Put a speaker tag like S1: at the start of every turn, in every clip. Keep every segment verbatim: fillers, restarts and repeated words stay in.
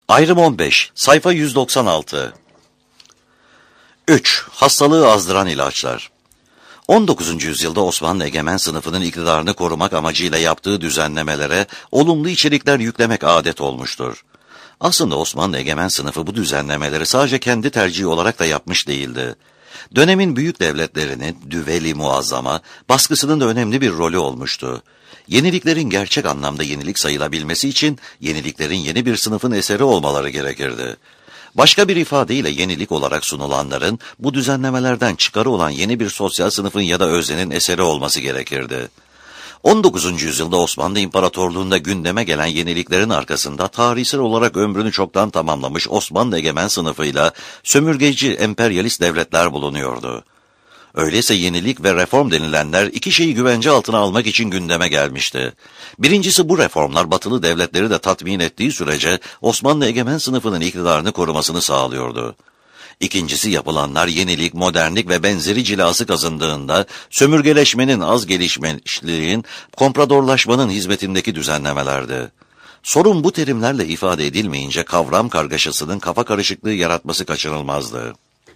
S1: Ayrım on beş, sayfa yüz doksan altı. üç. Hastalığı azdıran ilaçlar. on dokuzuncu yüzyılda Osmanlı egemen sınıfının iktidarını korumak amacıyla yaptığı düzenlemelere olumlu içerikler yüklemek adet olmuştur. Aslında Osmanlı egemen sınıfı bu düzenlemeleri sadece kendi tercihi olarak da yapmış değildi. Dönemin büyük devletlerinin düveli muazzama baskısının da önemli bir rolü olmuştu. Yeniliklerin gerçek anlamda yenilik sayılabilmesi için yeniliklerin yeni bir sınıfın eseri olmaları gerekirdi. Başka bir ifadeyle yenilik olarak sunulanların bu düzenlemelerden çıkarı olan yeni bir sosyal sınıfın ya da öznenin eseri olması gerekirdi. on dokuzuncu yüzyılda Osmanlı İmparatorluğu'nda gündeme gelen yeniliklerin arkasında tarihsel olarak ömrünü çoktan tamamlamış Osmanlı egemen sınıfıyla sömürgeci emperyalist devletler bulunuyordu. Öyleyse yenilik ve reform denilenler iki şeyi güvence altına almak için gündeme gelmişti. Birincisi, bu reformlar batılı devletleri de tatmin ettiği sürece Osmanlı egemen sınıfının iktidarını korumasını sağlıyordu. İkincisi, yapılanlar yenilik, modernlik ve benzeri cilası kazandığında sömürgeleşmenin, az gelişmişliğin, kompradorlaşmanın hizmetindeki düzenlemelerdi. Sorun bu terimlerle ifade edilmeyince kavram kargaşasının kafa karışıklığı yaratması kaçınılmazdı.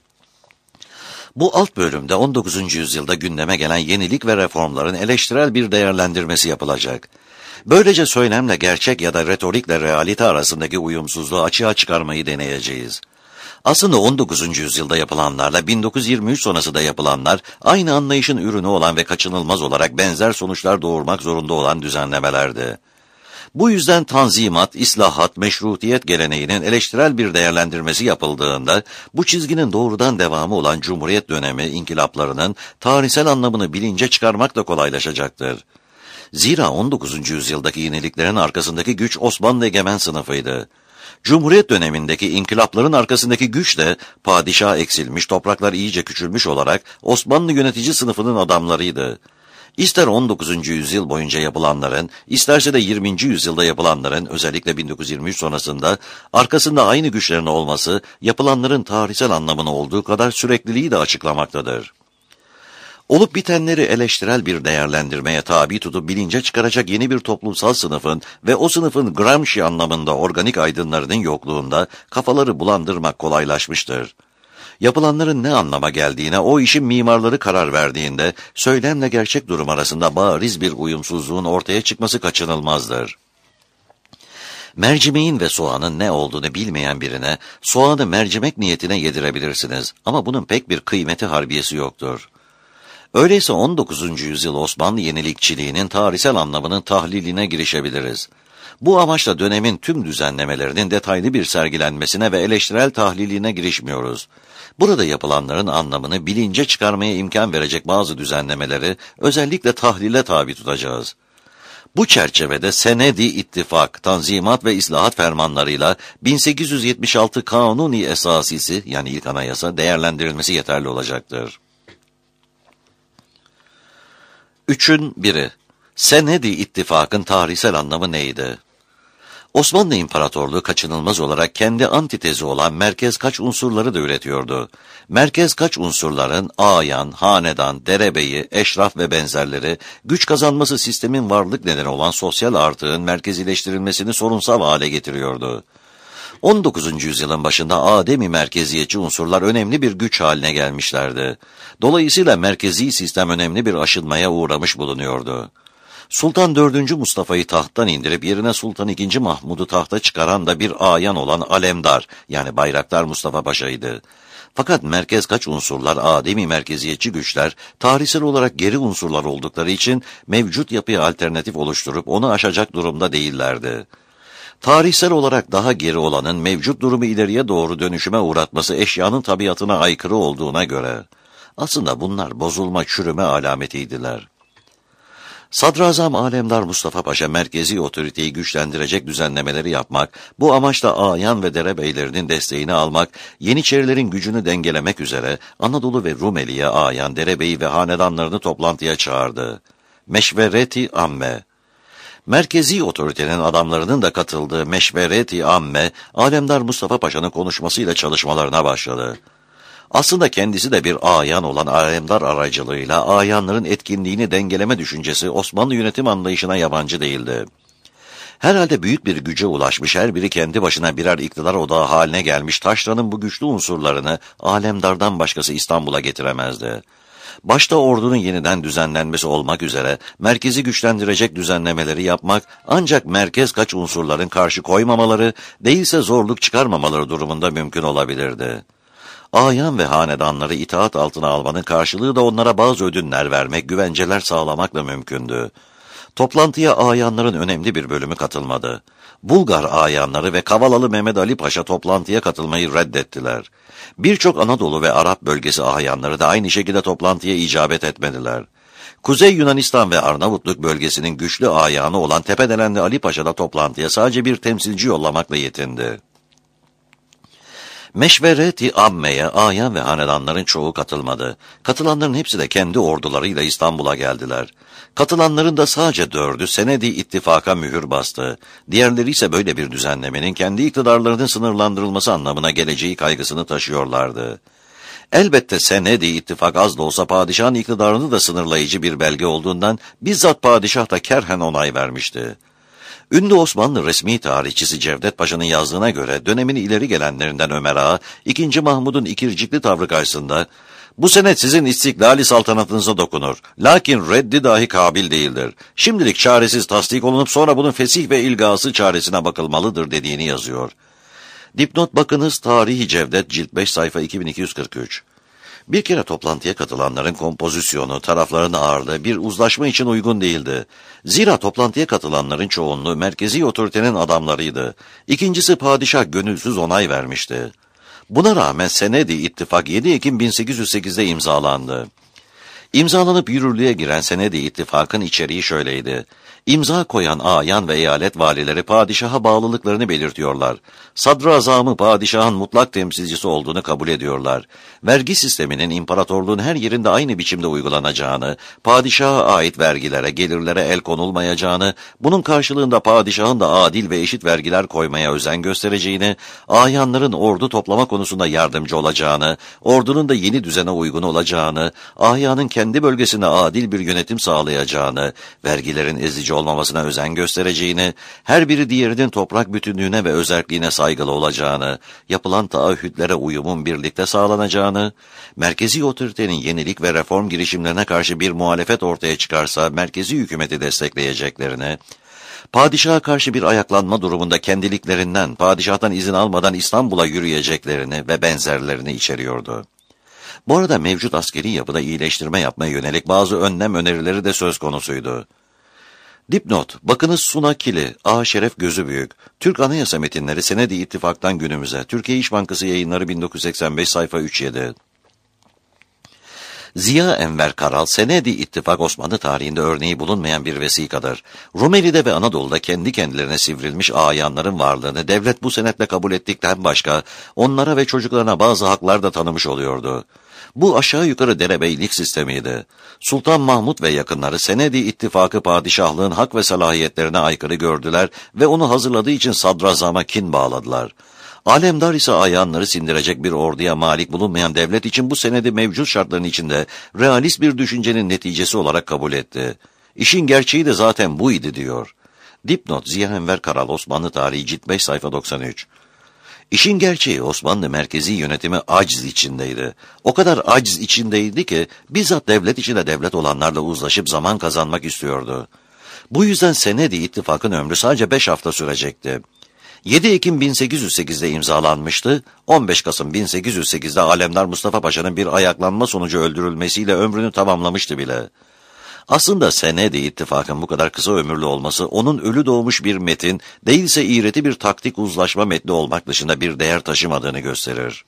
S1: Bu alt bölümde on dokuzuncu yüzyılda gündeme gelen yenilik ve reformların eleştirel bir değerlendirmesi yapılacak. Böylece söylemle gerçek ya da retorikle realite arasındaki uyumsuzluğu açığa çıkarmayı deneyeceğiz. Aslında on dokuzuncu yüzyılda yapılanlarla bin dokuz yüz yirmi üç sonrası da yapılanlar aynı anlayışın ürünü olan ve kaçınılmaz olarak benzer sonuçlar doğurmak zorunda olan düzenlemelerdi. Bu yüzden tanzimat, islahat, meşrutiyet geleneğinin eleştirel bir değerlendirmesi yapıldığında bu çizginin doğrudan devamı olan Cumhuriyet dönemi inkılaplarının tarihsel anlamını bilince çıkarmak da kolaylaşacaktır. Zira on dokuzuncu yüzyıldaki yeniliklerin arkasındaki güç Osmanlı egemen sınıfıydı. Cumhuriyet dönemindeki inkılapların arkasındaki güç de padişah eksilmiş, topraklar iyice küçülmüş olarak Osmanlı yönetici sınıfının adamlarıydı. İster on dokuzuncu yüzyıl boyunca yapılanların, isterse de yirminci yüzyılda yapılanların, özellikle bin dokuz yüz yirmi üç sonrasında, arkasında aynı güçlerin olması, yapılanların tarihsel anlamını olduğu kadar sürekliliği de açıklamaktadır. Olup bitenleri eleştirel bir değerlendirmeye tabi tutup bilince çıkaracak yeni bir toplumsal sınıfın ve o sınıfın Gramsci anlamında organik aydınlarının yokluğunda kafaları bulandırmak kolaylaşmıştır. Yapılanların ne anlama geldiğine o işin mimarları karar verdiğinde söylemle gerçek durum arasında bariz bir uyumsuzluğun ortaya çıkması kaçınılmazdır. Mercimeğin ve soğanın ne olduğunu bilmeyen birine soğanı mercimek niyetine yedirebilirsiniz ama bunun pek bir kıymeti harbiyesi yoktur. Öyleyse on dokuzuncu yüzyıl Osmanlı yenilikçiliğinin tarihsel anlamının tahliline girişebiliriz. Bu amaçla dönemin tüm düzenlemelerinin detaylı bir sergilenmesine ve eleştirel tahliline girişmiyoruz. Burada yapılanların anlamını bilince çıkarmaya imkan verecek bazı düzenlemeleri özellikle tahlile tabi tutacağız. Bu çerçevede Senedi İttifak, Tanzimat ve İslahat fermanlarıyla bin sekiz yüz yetmiş altı Kanuni Esasisi yani ilk anayasa değerlendirilmesi yeterli olacaktır. Üçün biri. Senedi İttifak'ın tarihsel anlamı neydi? Osmanlı İmparatorluğu kaçınılmaz olarak kendi antitezi olan merkez kaç unsurları da üretiyordu. Merkez kaç unsurların ayan, hanedan, derebeyi, eşraf ve benzerleri güç kazanması sistemin varlık nedeni olan sosyal artığın merkezileştirilmesini sorunsal hale getiriyordu. on dokuzuncu yüzyılın başında ademi merkeziyetçi unsurlar önemli bir güç haline gelmişlerdi. Dolayısıyla merkezi sistem önemli bir aşınmaya uğramış bulunuyordu. Sultan dördüncü Mustafa'yı tahttan indirip yerine Sultan ikinci Mahmud'u tahta çıkaran da bir ayan olan Alemdar yani Bayraktar Mustafa Paşa'ydı. Fakat merkez kaç unsurlar, ademi merkeziyetçi güçler, tarihsel olarak geri unsurlar oldukları için mevcut yapıya alternatif oluşturup onu aşacak durumda değillerdi. Tarihsel olarak daha geri olanın mevcut durumu ileriye doğru dönüşüme uğratması eşyanın tabiatına aykırı olduğuna göre, aslında bunlar bozulma, çürüme alametiydiler. Sadrazam Alemdar Mustafa Paşa merkezi otoriteyi güçlendirecek düzenlemeleri yapmak, bu amaçla ayan ve derebeylerinin desteğini almak, Yeniçerilerin gücünü dengelemek üzere Anadolu ve Rumeli'ye ayan, derebeyi ve hanedanlarını toplantıya çağırdı. Meşvereti Amme. Merkezi otoritenin adamlarının da katıldığı Meşvereti Amme, Alemdar Mustafa Paşa'nın konuşmasıyla çalışmalarına başladı. Aslında kendisi de bir ayan olan Alemdar aracılığıyla ayanların etkinliğini dengeleme düşüncesi Osmanlı yönetim anlayışına yabancı değildi. Herhalde büyük bir güce ulaşmış, her biri kendi başına birer iktidar odağı haline gelmiş taşranın bu güçlü unsurlarını Alemdar'dan başkası İstanbul'a getiremezdi. Başta ordunun yeniden düzenlenmesi olmak üzere merkezi güçlendirecek düzenlemeleri yapmak ancak merkez kaç unsurların karşı koymamaları, değilse zorluk çıkarmamaları durumunda mümkün olabilirdi. Ayan ve hanedanları itaat altına almanın karşılığı da onlara bazı ödünler vermek, güvenceler sağlamakla mümkündü. Toplantıya ayanların önemli bir bölümü katılmadı. Bulgar ayanları ve Kavalalı Mehmet Ali Paşa toplantıya katılmayı reddettiler. Birçok Anadolu ve Arap bölgesi ayanları da aynı şekilde toplantıya icabet etmediler. Kuzey Yunanistan ve Arnavutluk bölgesinin güçlü ayanı olan Tepedelenli Ali Paşa da toplantıya sadece bir temsilci yollamakla yetindi. Meşveret-i Amme'ye ayan ve hanedanların çoğu katılmadı. Katılanların hepsi de kendi ordularıyla İstanbul'a geldiler. Katılanların da sadece dördü Senedi ittifaka mühür bastı. Diğerleri ise böyle bir düzenlemenin kendi iktidarlarının sınırlandırılması anlamına geleceği kaygısını taşıyorlardı. Elbette Senedi ittifak az da olsa padişahın iktidarını da sınırlayıcı bir belge olduğundan bizzat padişah da kerhen onay vermişti. Ünlü Osmanlı resmi tarihçisi Cevdet Paşa'nın yazdığına göre dönemin ileri gelenlerinden Ömer Ağa, ikinci. Mahmud'un ikircikli tavrı karşısında, "Bu senet sizin istiklali saltanatınıza dokunur. Lakin reddi dahi kabil değildir. Şimdilik çaresiz tasdik olunup sonra bunun fesih ve ilgası çaresine bakılmalıdır" dediğini yazıyor. Dipnot bakınız Tarihi Cevdet cilt beş sayfa iki bin iki yüz kırk üç. Bir kere toplantıya katılanların kompozisyonu, tarafların ağırlığı bir uzlaşma için uygun değildi. Zira toplantıya katılanların çoğunluğu merkezi otoritenin adamlarıydı. İkincisi padişah gönülsüz onay vermişti. Buna rağmen Senedi İttifak yedi Ekim bin sekiz yüz sekiz'de imzalandı. İmzalanıp yürürlüğe giren Senedi İttifak'ın içeriği şöyleydi. İmza koyan ayan ve eyalet valileri padişaha bağlılıklarını belirtiyorlar. Sadrazamı padişahın mutlak temsilcisi olduğunu kabul ediyorlar. Vergi sisteminin imparatorluğun her yerinde aynı biçimde uygulanacağını, padişaha ait vergilere, gelirlere el konulmayacağını, bunun karşılığında padişahın da adil ve eşit vergiler koymaya özen göstereceğini, ayanların ordu toplama konusunda yardımcı olacağını, ordunun da yeni düzene uygun olacağını, ayanın kendi bölgesinde adil bir yönetim sağlayacağını, vergilerin ezici olmamasına özen göstereceğini, her biri diğerinin toprak bütünlüğüne ve özerkliğine saygılı olacağını, yapılan taahhütlere uyumun birlikte sağlanacağını, merkezi otoritenin yenilik ve reform girişimlerine karşı bir muhalefet ortaya çıkarsa merkezi hükümeti destekleyeceklerini, padişaha karşı bir ayaklanma durumunda kendiliklerinden, padişahtan izin almadan İstanbul'a yürüyeceklerini ve benzerlerini içeriyordu. Bu arada mevcut askeri yapıda iyileştirme yapmaya yönelik bazı önlem önerileri de söz konusuydu. Dipnot, bakınız Suna Kili, A. Şeref Gözübüyük, Türk Anayasa Metinleri Senedi İttifak'tan günümüze, Türkiye İş Bankası Yayınları bin dokuz yüz seksen beş sayfa üç yedi. Ziya Enver Karal, Senedi İttifak Osmanlı tarihinde örneği bulunmayan bir vesikadır. Rumeli'de ve Anadolu'da kendi kendilerine sivrilmiş ayanların varlığını devlet bu senetle kabul ettikten başka, onlara ve çocuklarına bazı haklar da tanımış oluyordu. Bu aşağı yukarı derebeylik sistemiydi. Sultan Mahmud ve yakınları Senedi İttifakı padişahlığın hak ve salahiyetlerine aykırı gördüler ve onu hazırladığı için sadrazama kin bağladılar. Alemdar ise ayanları sindirecek bir orduya malik bulunmayan devlet için bu senedi mevcut şartların içinde realist bir düşüncenin neticesi olarak kabul etti. İşin gerçeği de zaten buydu diyor. Dipnot Ziya Enver Karal Osmanlı Tarihi cilt beş sayfa doksan üç. İşin gerçeği Osmanlı merkezi yönetimi aciz içindeydi. O kadar aciz içindeydi ki bizzat devlet içinde devlet olanlarla uzlaşıp zaman kazanmak istiyordu. Bu yüzden Senedi İttifak'ın ömrü sadece beş hafta sürecekti. yedi Ekim bin sekiz yüz sekiz'de imzalanmıştı, on beş Kasım bin sekiz yüz sekiz'de Alemdar Mustafa Paşa'nın bir ayaklanma sonucu öldürülmesiyle ömrünü tamamlamıştı bile. Aslında Senedi İttifak'ın bu kadar kısa ömürlü olması, onun ölü doğmuş bir metin, değilse iğreti bir taktik uzlaşma metni olmak dışında bir değer taşımadığını gösterir.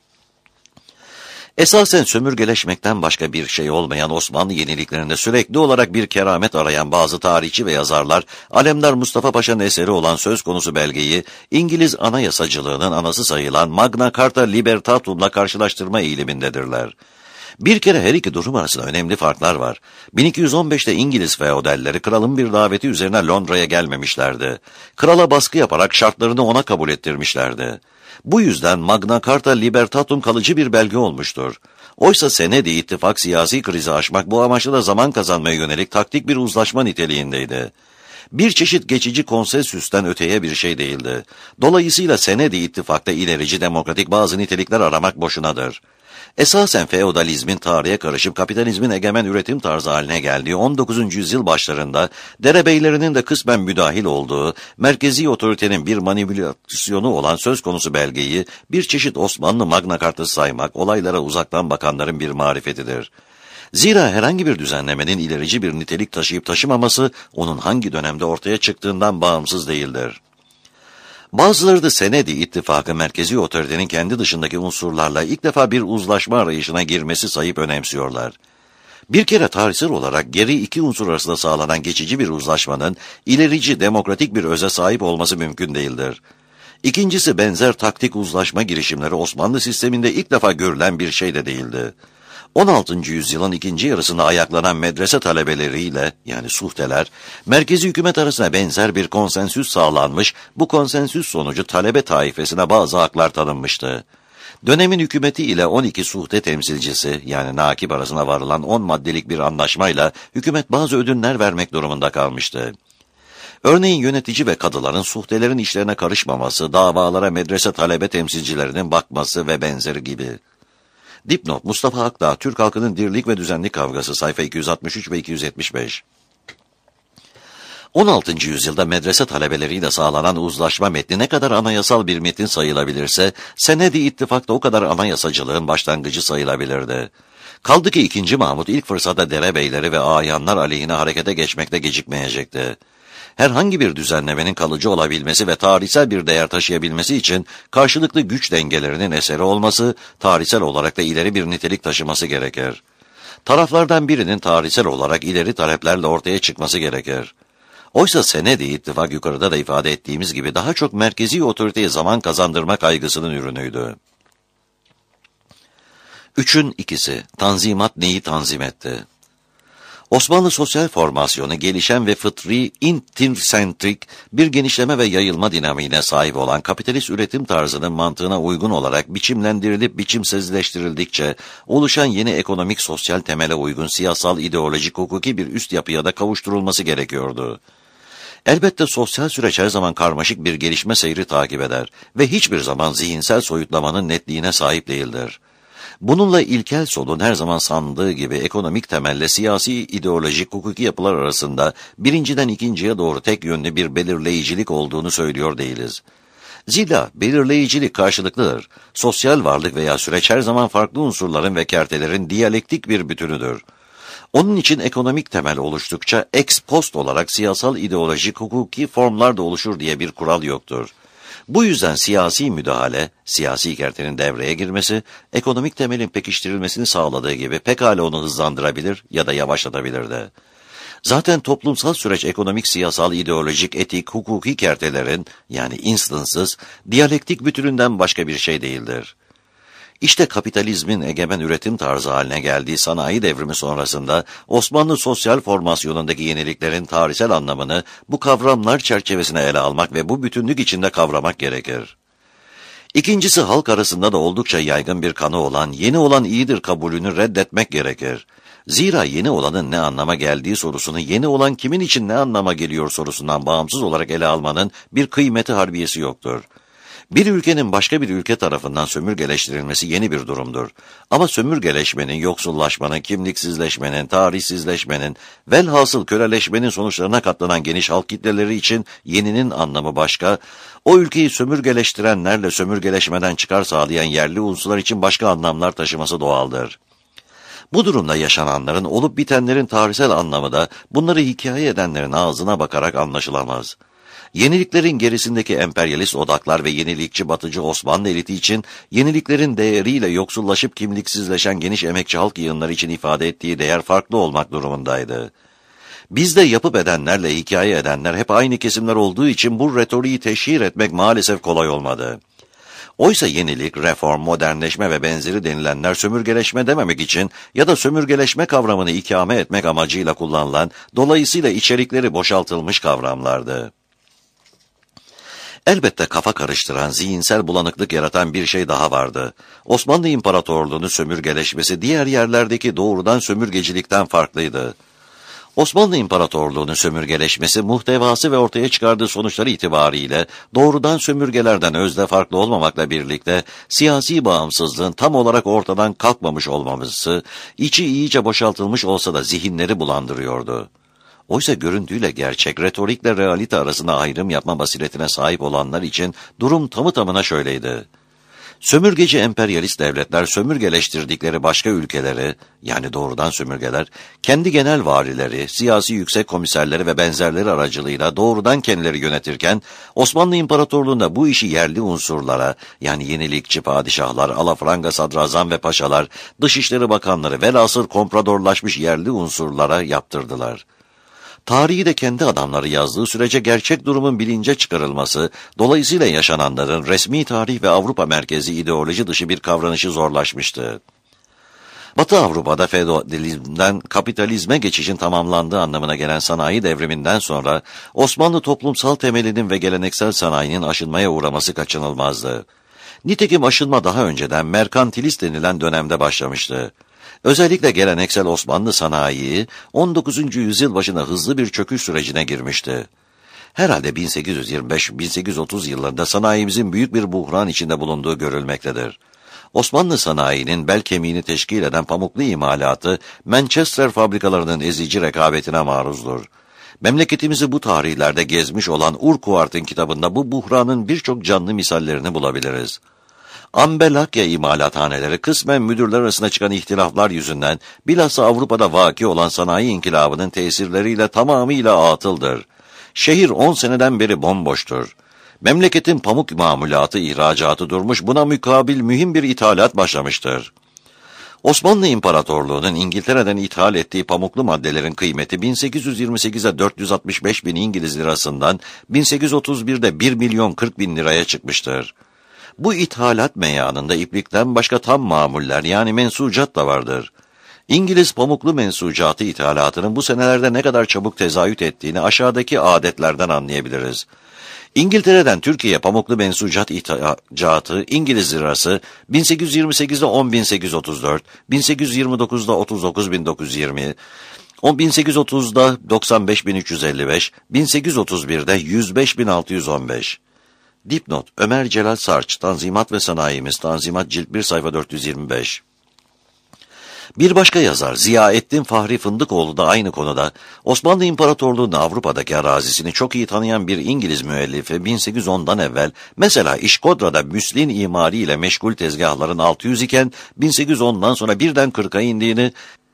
S1: Esasen sömürgeleşmekten başka bir şey olmayan Osmanlı yeniliklerinde sürekli olarak bir keramet arayan bazı tarihçi ve yazarlar, Alemdar Mustafa Paşa'nın eseri olan söz konusu belgeyi, İngiliz anayasacılığının anası sayılan Magna Carta Libertatum'la karşılaştırma eğilimindedirler. Bir kere her iki durum arasında önemli farklar var. bin iki yüz on beş'te İngiliz feodalleri kralın bir daveti üzerine Londra'ya gelmemişlerdi. Krala baskı yaparak şartlarını ona kabul ettirmişlerdi. Bu yüzden Magna Carta Libertatum kalıcı bir belge olmuştur. Oysa Senedi İttifak siyasi krizi aşmak, bu amaçla da zaman kazanmaya yönelik taktik bir uzlaşma niteliğindeydi. Bir çeşit geçici konsensüsten öteye bir şey değildi. Dolayısıyla senedi ittifakta ilerici demokratik bazı nitelikler aramak boşunadır. Esasen feodalizmin tarihe karışıp kapitalizmin egemen üretim tarzı haline geldiği on dokuzuncu yüzyıl başlarında derebeylerinin de kısmen müdahil olduğu merkezi otoritenin bir manipülasyonu olan söz konusu belgeyi bir çeşit Osmanlı Magna Carta'sı saymak olaylara uzaktan bakanların bir marifetidir. Zira herhangi bir düzenlemenin ilerici bir nitelik taşıyıp taşımaması onun hangi dönemde ortaya çıktığından bağımsız değildir. Bazıları da senedi ittifakı merkezi otoritenin kendi dışındaki unsurlarla ilk defa bir uzlaşma arayışına girmesi sayıp önemsiyorlar. Bir kere tarihsel olarak geri iki unsur arasında sağlanan geçici bir uzlaşmanın ilerici demokratik bir öze sahip olması mümkün değildir. İkincisi benzer taktik uzlaşma girişimleri Osmanlı sisteminde ilk defa görülen bir şey de değildi. on altıncı yüzyılın ikinci yarısında ayaklanan medrese talebeleriyle yani suhteler, merkezi hükümet arasında benzer bir konsensüs sağlanmış, bu konsensüs sonucu talebe taifesine bazı haklar tanınmıştı. Dönemin hükümeti ile on iki suhte temsilcisi yani nakip arasında varılan on maddelik bir anlaşmayla hükümet bazı ödünler vermek durumunda kalmıştı. Örneğin yönetici ve kadıların suhtelerin işlerine karışmaması, davalara medrese talebe temsilcilerinin bakması ve benzeri gibi. Dipnot Mustafa Akdağ, Türk halkının dirlik ve düzenlik kavgası, sayfa iki yüz altmış üç ve iki yüz yetmiş beş. on altıncı yüzyılda medrese talebeleriyle sağlanan uzlaşma metni ne kadar anayasal bir metin sayılabilirse, senedi ittifakta o kadar anayasacılığın başlangıcı sayılabilirdi. Kaldı ki ikinci Mahmut ilk fırsatta derebeyleri ve ayanlar aleyhine harekete geçmekte gecikmeyecekti. Herhangi bir düzenlemenin kalıcı olabilmesi ve tarihsel bir değer taşıyabilmesi için karşılıklı güç dengelerinin eseri olması, tarihsel olarak da ileri bir nitelik taşıması gerekir. Taraflardan birinin tarihsel olarak ileri taleplerle ortaya çıkması gerekir. Oysa senedi ittifak yukarıda da ifade ettiğimiz gibi daha çok merkezi otoriteye zaman kazandırma kaygısının ürünüydü. Üçün ikisi, Tanzimat neyi tanzim etti? Osmanlı sosyal formasyonu gelişen ve fıtri, intersentrik bir genişleme ve yayılma dinamiğine sahip olan kapitalist üretim tarzının mantığına uygun olarak biçimlendirilip biçimsizleştirildikçe oluşan yeni ekonomik sosyal temele uygun siyasal, ideolojik, hukuki bir üst yapıya da kavuşturulması gerekiyordu. Elbette sosyal süreç her zaman karmaşık bir gelişme seyri takip eder ve hiçbir zaman zihinsel soyutlamanın netliğine sahip değildir. Bununla ilkel solun her zaman sandığı gibi ekonomik temelle siyasi, ideolojik, hukuki yapılar arasında birinciden ikinciye doğru tek yönlü bir belirleyicilik olduğunu söylüyor değiliz. Zira belirleyicilik karşılıklıdır. Sosyal varlık veya süreç her zaman farklı unsurların ve kertelerin diyalektik bir bütünüdür. Onun için ekonomik temel oluştukça ex post olarak siyasal, ideolojik, hukuki formlar da oluşur diye bir kural yoktur. Bu yüzden siyasi müdahale, siyasi kertenin devreye girmesi, ekonomik temelin pekiştirilmesini sağladığı gibi pekala onu hızlandırabilir ya da yavaşlatabilir de. Zaten toplumsal süreç ekonomik, siyasal, ideolojik, etik, hukuki kertelerin yani instances, diyalektik bütününden başka bir şey değildir. İşte kapitalizmin egemen üretim tarzı haline geldiği sanayi devrimi sonrasında Osmanlı sosyal formasyonundaki yeniliklerin tarihsel anlamını bu kavramlar çerçevesine ele almak ve bu bütünlük içinde kavramak gerekir. İkincisi halk arasında da oldukça yaygın bir kanı olan yeni olan iyidir kabulünü reddetmek gerekir. Zira yeni olanın ne anlama geldiği sorusunu yeni olan kimin için ne anlama geliyor sorusundan bağımsız olarak ele almanın bir kıymeti harbiyesi yoktur. Bir ülkenin başka bir ülke tarafından sömürgeleştirilmesi yeni bir durumdur. Ama sömürgeleşmenin, yoksullaşmanın, kimliksizleşmenin, tarihsizleşmenin, velhasıl köleleşmenin sonuçlarına katlanan geniş halk kitleleri için yeninin anlamı başka, o ülkeyi sömürgeleştirenlerle sömürgeleşmeden çıkar sağlayan yerli unsurlar için başka anlamlar taşıması doğaldır. Bu durumda yaşananların, olup bitenlerin tarihsel anlamı da bunları hikaye edenlerin ağzına bakarak anlaşılamaz. Yeniliklerin gerisindeki emperyalist odaklar ve yenilikçi batıcı Osmanlı eliti için yeniliklerin değeriyle yoksullaşıp kimliksizleşen geniş emekçi halk yığınları için ifade ettiği değer farklı olmak durumundaydı. Bizde yapıp edenlerle hikaye edenler hep aynı kesimler olduğu için bu retoriği teşhir etmek maalesef kolay olmadı. Oysa yenilik, reform, modernleşme ve benzeri denilenler sömürgeleşme dememek için ya da sömürgeleşme kavramını ikame etmek amacıyla kullanılan, dolayısıyla içerikleri boşaltılmış kavramlardı. Elbette kafa karıştıran, zihinsel bulanıklık yaratan bir şey daha vardı. Osmanlı İmparatorluğu'nun sömürgeleşmesi diğer yerlerdeki doğrudan sömürgecilikten farklıydı. Osmanlı İmparatorluğu'nun sömürgeleşmesi, muhtevası ve ortaya çıkardığı sonuçları itibariyle doğrudan sömürgelerden özde farklı olmamakla birlikte siyasi bağımsızlığın tam olarak ortadan kalkmamış olmaması, içi iyice boşaltılmış olsa da zihinleri bulandırıyordu. Oysa görüntüyle gerçek, retorikle realite arasında ayrım yapma basiretine sahip olanlar için durum tamı tamına şöyleydi. Sömürgeci emperyalist devletler sömürgeleştirdikleri başka ülkeleri, yani doğrudan sömürgeler, kendi genel varileri, siyasi yüksek komiserleri ve benzerleri aracılığıyla doğrudan kendileri yönetirken, Osmanlı İmparatorluğu'nda bu işi yerli unsurlara, yani yenilikçi padişahlar, alafranga sadrazam ve paşalar, dışişleri bakanları velhasıl kompradorlaşmış yerli unsurlara yaptırdılar. Tarihi de kendi adamları yazdığı sürece gerçek durumun bilince çıkarılması, dolayısıyla yaşananların resmi tarih ve Avrupa merkezi ideoloji dışı bir kavranışı zorlaşmıştı. Batı Avrupa'da feodalizmden kapitalizme geçişin tamamlandığı anlamına gelen sanayi devriminden sonra Osmanlı toplumsal temelinin ve geleneksel sanayinin aşınmaya uğraması kaçınılmazdı. Nitekim aşınma daha önceden merkantilist denilen dönemde başlamıştı. Özellikle geleneksel Osmanlı sanayi on dokuzuncu yüzyıl başında hızlı bir çöküş sürecine girmişti. Herhalde bin sekiz yüz yirmi beş bin sekiz yüz otuz yıllarında sanayimizin büyük bir buhran içinde bulunduğu görülmektedir. Osmanlı sanayinin bel kemiğini teşkil eden pamuklu imalatı Manchester fabrikalarının ezici rekabetine maruzdur. Memleketimizi bu tarihlerde gezmiş olan Urquhart'ın kitabında bu buhranın birçok canlı misallerini bulabiliriz. Ambelakya imalathaneleri kısmen müdürler arasında çıkan ihtilaflar yüzünden bilhassa Avrupa'da vaki olan sanayi inkılabının tesirleriyle tamamıyla atıldır. Şehir on seneden beri bomboştur. Memleketin pamuk mamulatı, ihracatı durmuş, buna mukabil mühim bir ithalat başlamıştır. Osmanlı İmparatorluğu'nun İngiltere'den ithal ettiği pamuklu maddelerin kıymeti bin sekiz yüz yirmi sekize dört yüz altmış beş bin İngiliz lirasından bin sekiz yüz otuz birde bir milyon kırk bin liraya çıkmıştır. Bu ithalat meyanında iplikten başka tam mamuller yani mensucat da vardır. İngiliz pamuklu mensucatı ithalatının bu senelerde ne kadar çabuk tezahüt ettiğini aşağıdaki adetlerden anlayabiliriz. İngiltere'den Türkiye'ye pamuklu mensucat ihracatı İngiliz lirası bin sekiz yüz yirmi sekizde on bin sekiz yüz otuz dört, bin sekiz yüz yirmi dokuzda otuz dokuz bin dokuz yüz yirmi, bin sekiz yüz otuzda doksan beş bin üç yüz elli beş, bin sekiz yüz otuz birde yüz beş bin altı yüz on beş. Dipnot: Ömer Celal Sarç, Tanzimat ve Sanayimiz, Tanzimat Cilt bir sayfa dört yüz yirmi beş. Bir başka yazar Ziyaettin Fahri Fındıkoğlu da aynı konuda Osmanlı İmparatorluğu'nun Avrupa'daki arazisini çok iyi tanıyan bir İngiliz müellifi bin sekiz yüz ondan evvel mesela İşkodra'da müslin imari ile meşgul tezgahların altı yüz iken bin sekiz yüz ondan sonra birden kırka indiğini,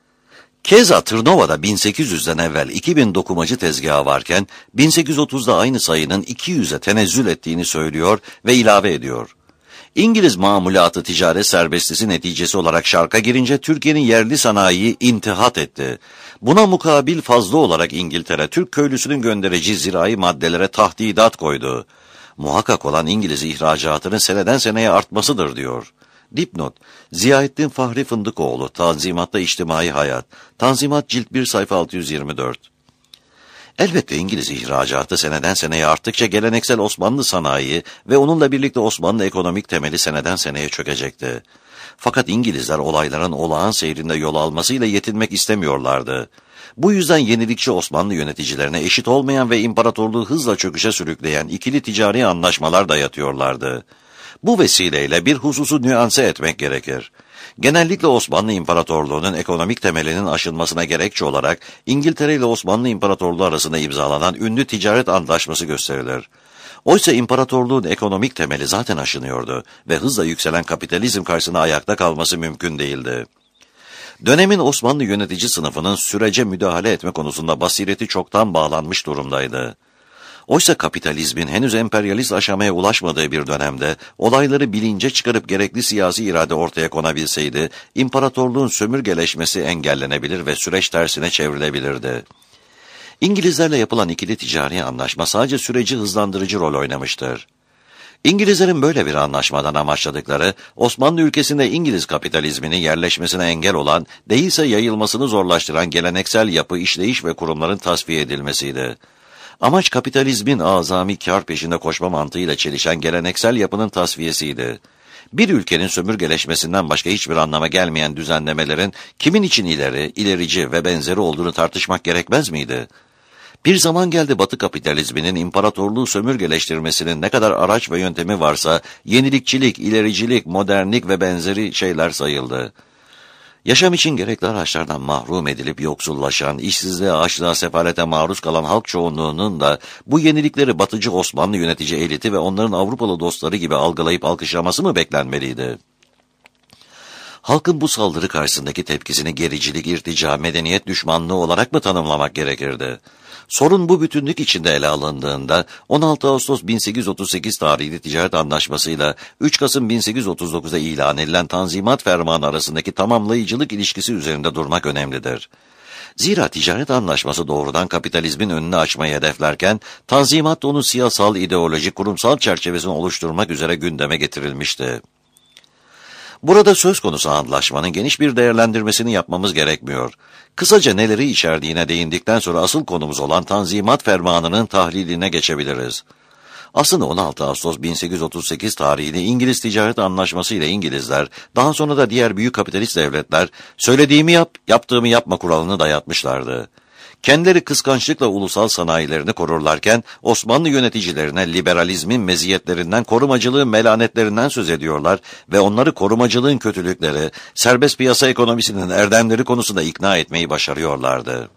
S1: keza Tırnova'da bin sekiz yüzden evvel iki bin dokumacı tezgahı varken bin sekiz yüz otuzda aynı sayının iki yüze tenezzül ettiğini söylüyor ve ilave ediyor. İngiliz mamulatı ticaret serbestisi neticesi olarak şarka girince Türkiye'nin yerli sanayiyi intihat etti. Buna mukabil fazla olarak İngiltere, Türk köylüsünün göndereceği zirai maddelere tahdidat koydu. Muhakkak olan İngiliz ihracatının seneden seneye artmasıdır diyor. Dipnot: Ziyaettin Fahri Fındıkoğlu, Tanzimat'ta İçtimai Hayat, Tanzimat Cilt bir sayfa altı yüz yirmi dört. Elbette İngiliz ihracatı seneden seneye arttıkça geleneksel Osmanlı sanayi ve onunla birlikte Osmanlı ekonomik temeli seneden seneye çökecekti. Fakat İngilizler olayların olağan seyrinde yol almasıyla yetinmek istemiyorlardı. Bu yüzden yenilikçi Osmanlı yöneticilerine eşit olmayan ve imparatorluğu hızla çöküşe sürükleyen ikili ticari anlaşmalar dayatıyorlardı. Bu vesileyle bir hususu nüanse etmek gerekir. Genellikle Osmanlı İmparatorluğu'nun ekonomik temelinin aşılmasına gerekçe olarak İngiltere ile Osmanlı İmparatorluğu arasında imzalanan ünlü ticaret antlaşması gösterilir. Oysa imparatorluğun ekonomik temeli zaten aşınıyordu ve hızla yükselen kapitalizm karşısında ayakta kalması mümkün değildi. Dönemin Osmanlı yönetici sınıfının sürece müdahale etme konusunda basireti çoktan bağlanmış durumdaydı. Oysa kapitalizmin henüz emperyalist aşamaya ulaşmadığı bir dönemde olayları bilince çıkarıp gerekli siyasi irade ortaya konabilseydi, imparatorluğun sömürgeleşmesi engellenebilir ve süreç tersine çevrilebilirdi. İngilizlerle yapılan ikili ticari anlaşma sadece süreci hızlandırıcı rol oynamıştır. İngilizlerin böyle bir anlaşmadan amaçladıkları, Osmanlı ülkesinde İngiliz kapitalizminin yerleşmesine engel olan, değilse yayılmasını zorlaştıran geleneksel yapı, işleyiş ve kurumların tasfiye edilmesiydi. Amaç kapitalizmin azami kar peşinde koşma mantığıyla çelişen geleneksel yapının tasfiyesiydi. Bir ülkenin sömürgeleşmesinden başka hiçbir anlama gelmeyen düzenlemelerin kimin için ileri, ilerici ve benzeri olduğunu tartışmak gerekmez miydi? Bir zaman geldi Batı kapitalizminin imparatorluğu sömürgeleştirmesinin ne kadar araç ve yöntemi varsa yenilikçilik, ilericilik, modernlik ve benzeri şeyler sayıldı. Yaşam için gerekli araçlardan mahrum edilip yoksullaşan, işsizliğe, açlığa, sefalete maruz kalan halk çoğunluğunun da bu yenilikleri Batıcı Osmanlı yönetici eliti ve onların Avrupalı dostları gibi algılayıp alkışlaması mı beklenmeliydi? Halkın bu saldırı karşısındaki tepkisini gericilik, irtica, medeniyet düşmanlığı olarak mı tanımlamak gerekirdi? Sorun bu bütünlük içinde ele alındığında on altı Ağustos bin sekiz yüz otuz sekiz tarihli ticaret anlaşmasıyla üç Kasım bin sekiz yüz otuz dokuzda ilan edilen Tanzimat Fermanı arasındaki tamamlayıcılık ilişkisi üzerinde durmak önemlidir. Zira ticaret anlaşması doğrudan kapitalizmin önünü açmayı hedeflerken, Tanzimat da onun siyasal, ideolojik, kurumsal çerçevesini oluşturmak üzere gündeme getirilmişti. Burada söz konusu antlaşmanın geniş bir değerlendirmesini yapmamız gerekmiyor. Kısaca neleri içerdiğine değindikten sonra asıl konumuz olan Tanzimat Fermanı'nın tahliline geçebiliriz. Aslında on altı Ağustos bin sekiz yüz otuz sekiz tarihli İngiliz Ticaret Anlaşması ile İngilizler, daha sonra da diğer büyük kapitalist devletler, söylediğimi yap, yaptığımı yapma kuralını dayatmışlardı. Kendileri kıskançlıkla ulusal sanayilerini korurlarken, Osmanlı yöneticilerine liberalizmin meziyetlerinden, korumacılığın melanetlerinden söz ediyorlar ve onları korumacılığın kötülükleri, serbest piyasa ekonomisinin erdemleri konusunda ikna etmeyi başarıyorlardı.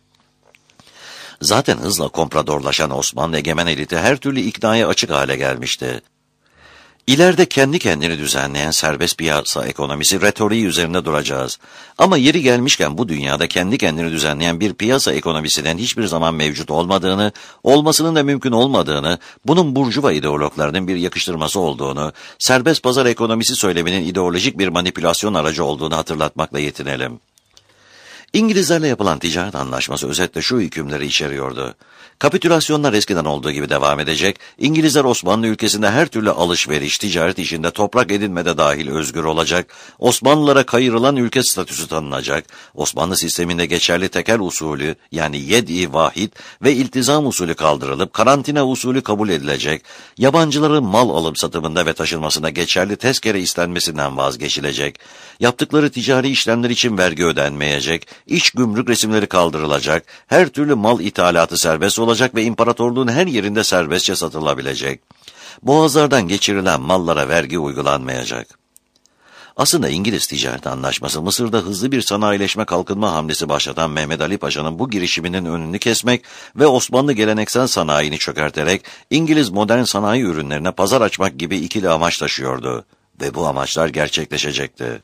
S1: Zaten hızla kompradorlaşan Osmanlı egemen eliti her türlü iknaya açık hale gelmişti. İleride kendi kendini düzenleyen serbest piyasa ekonomisi retoriği üzerinde duracağız. Ama yeri gelmişken bu dünyada kendi kendini düzenleyen bir piyasa ekonomisinin hiçbir zaman mevcut olmadığını, olmasının da mümkün olmadığını, bunun burjuva ideologlarının bir yakıştırması olduğunu, serbest pazar ekonomisi söyleminin ideolojik bir manipülasyon aracı olduğunu hatırlatmakla yetinelim. İngilizlerle yapılan ticaret anlaşması özetle şu hükümleri içeriyordu. Kapitülasyonlar eskiden olduğu gibi devam edecek, İngilizler Osmanlı ülkesinde her türlü alışveriş, ticaret işinde toprak edinmede dahil özgür olacak, Osmanlılara kayırılan ülke statüsü tanınacak, Osmanlı sisteminde geçerli tekel usulü yani yed-i vahid ve iltizam usulü kaldırılıp karantina usulü kabul edilecek, yabancıların mal alım satımında ve taşınmasında geçerli tezkere istenmesinden vazgeçilecek, yaptıkları ticari işlemler için vergi ödenmeyecek, iç gümrük resimleri kaldırılacak, her türlü mal ithalatı serbest olacak ve imparatorluğun her yerinde serbestçe satılabilecek. Boğazlardan geçirilen mallara vergi uygulanmayacak. Aslında İngiliz Ticaret Anlaşması Mısır'da hızlı bir sanayileşme kalkınma hamlesi başlatan Mehmet Ali Paşa'nın bu girişiminin önünü kesmek ve Osmanlı geleneksel sanayini çökerterek İngiliz modern sanayi ürünlerine pazar açmak gibi ikili amaç taşıyordu. Ve bu amaçlar gerçekleşecekti.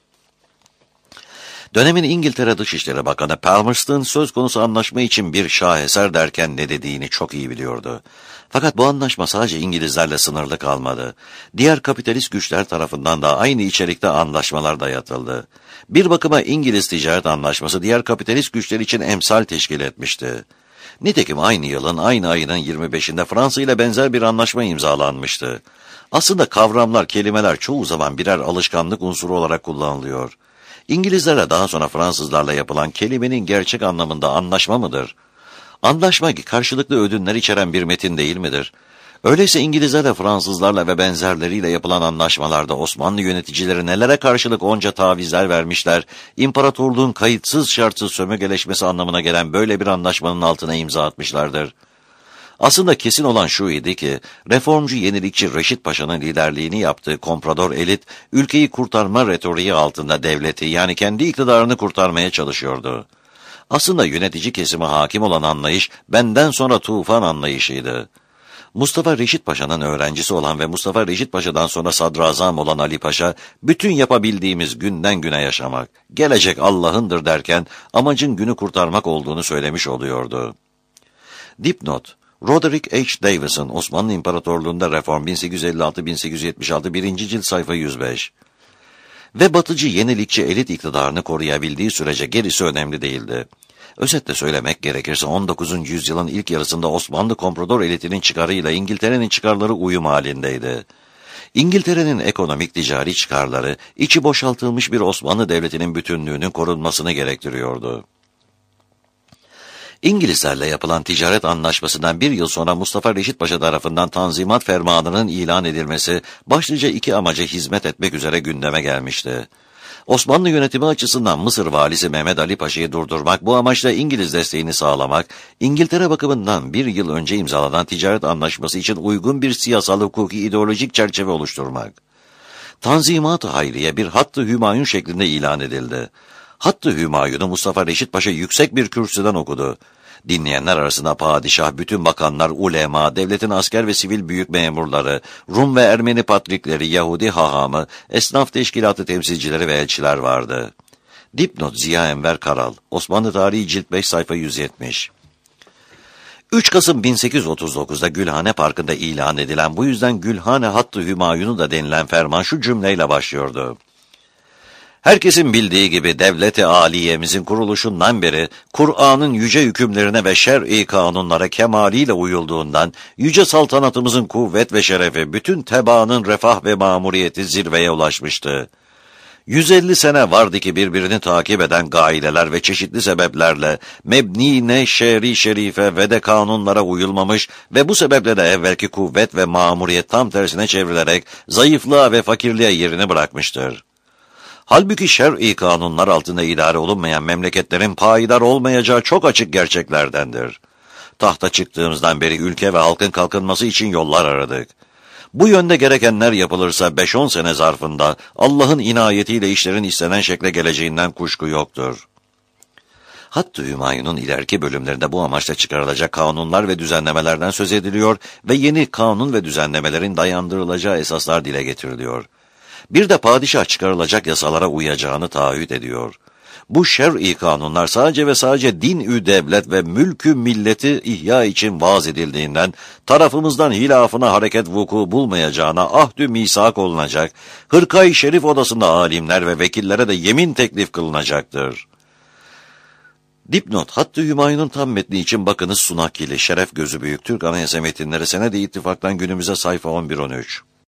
S1: Dönemin İngiltere Dışişleri Bakanı Palmerston söz konusu anlaşma için bir şaheser derken ne dediğini çok iyi biliyordu. Fakat bu anlaşma sadece İngilizlerle sınırlı kalmadı. Diğer kapitalist güçler tarafından da aynı içerikte anlaşmalar dayatıldı. Bir bakıma İngiliz Ticaret Anlaşması diğer kapitalist güçler için emsal teşkil etmişti. Nitekim aynı yılın aynı ayının yirmi beşinde Fransa ile benzer bir anlaşma imzalanmıştı. Aslında kavramlar, kelimeler çoğu zaman birer alışkanlık unsuru olarak kullanılıyor. İngilizlerle daha sonra Fransızlarla yapılan kelimenin gerçek anlamında anlaşma mıdır? Anlaşma karşılıklı ödünler içeren bir metin değil midir? Öyleyse İngilizlerle, Fransızlarla ve benzerleriyle yapılan anlaşmalarda Osmanlı yöneticileri nelere karşılık onca tavizler vermişler, imparatorluğun kayıtsız şartsız sömürgeleşmesi anlamına gelen böyle bir anlaşmanın altına imza atmışlardır. Aslında kesin olan şu idi ki, reformcu yenilikçi Reşit Paşa'nın liderliğini yaptığı komprador elit, ülkeyi kurtarma retoriği altında devleti yani kendi iktidarını kurtarmaya çalışıyordu. Aslında yönetici kesime hakim olan anlayış, benden sonra tufan anlayışıydı. Mustafa Reşit Paşa'nın öğrencisi olan ve Mustafa Reşit Paşa'dan sonra sadrazam olan Ali Paşa, bütün yapabildiğimiz günden güne yaşamak, gelecek Allah'ındır derken amacın günü kurtarmak olduğunu söylemiş oluyordu. Dipnot: Roderick H. Davison, Osmanlı İmparatorluğu'nda Reform bin sekiz yüz elli altı bin sekiz yüz yetmiş altı birinci cilt sayfa yüz beş. Ve batıcı yenilikçi elit iktidarını koruyabildiği sürece gerisi önemli değildi. Özetle söylemek gerekirse on dokuzuncu yüzyılın ilk yarısında Osmanlı komprador elitinin çıkarıyla İngiltere'nin çıkarları uyum halindeydi. İngiltere'nin ekonomik ticari çıkarları, içi boşaltılmış bir Osmanlı devletinin bütünlüğünün korunmasını gerektiriyordu. İngilizlerle yapılan ticaret anlaşmasından bir yıl sonra Mustafa Reşit Paşa tarafından Tanzimat Fermanı'nın ilan edilmesi başlıca iki amaca hizmet etmek üzere gündeme gelmişti. Osmanlı yönetimi açısından Mısır valisi Mehmet Ali Paşa'yı durdurmak, bu amaçla İngiliz desteğini sağlamak, İngiltere bakımından bir yıl önce imzalanan ticaret anlaşması için uygun bir siyasal, hukuki, ideolojik çerçeve oluşturmak. Tanzimat-ı Hayriye bir Hattı Hümayun şeklinde ilan edildi. Hattı Hümayun'u Mustafa Reşit Paşa yüksek bir kürsüden okudu. Dinleyenler arasında padişah, bütün bakanlar, ulema, devletin asker ve sivil büyük memurları, Rum ve Ermeni patrikleri, Yahudi hahamı, esnaf teşkilatı temsilcileri ve elçiler vardı. Dipnot Ziya Enver Karal, Osmanlı Tarihi Cilt beş sayfa yüz yetmiş. üç Kasım bin sekiz yüz otuz dokuz'da Gülhane Parkı'nda ilan edilen, bu yüzden Gülhane Hattı Hümayun'u da denilen ferman şu cümleyle başlıyordu. Herkesin bildiği gibi devlet-i âliyemizin kuruluşundan beri Kur'an'ın yüce hükümlerine ve şer'i kanunlara kemaliyle uyulduğundan yüce saltanatımızın kuvvet ve şerefi, bütün tebaanın refah ve mamuriyeti zirveye ulaşmıştı. yüz elli sene vardı ki birbirini takip eden gaileler ve çeşitli sebeplerle mebni ne şer'i şerife ve de kanunlara uyulmamış ve bu sebeple de evvelki kuvvet ve mamuriyet tam tersine çevrilerek zayıflığa ve fakirliğe yerini bırakmıştır. Halbuki şer'i kanunlar altında idare olunmayan memleketlerin payidar olmayacağı çok açık gerçeklerdendir. Tahta çıktığımızdan beri ülke ve halkın kalkınması için yollar aradık. Bu yönde gerekenler yapılırsa beş on sene zarfında Allah'ın inayetiyle işlerin istenen şekle geleceğinden kuşku yoktur. Hattı Hümayun'un ileriki bölümlerinde bu amaçla çıkarılacak kanunlar ve düzenlemelerden söz ediliyor ve yeni kanun ve düzenlemelerin dayandırılacağı esaslar dile getiriliyor. Bir de padişah çıkarılacak yasalara uyacağını taahhüt ediyor. Bu şer'i kanunlar sadece ve sadece din-ü devlet ve mülkü milleti ihya için vaaz edildiğinden tarafımızdan hilafına hareket vuku bulmayacağına ahdü misak olunacak, Hırkay-ı Şerif odasında alimler ve vekillere de yemin teklif kılınacaktır. Dipnot, Hattı Hümayun'un tam metni için bakınız Sunakili, Şeref Gözü Büyük Türk Anayasa Metinleri, Senedi İttifak'tan günümüze sayfa on bir on üç.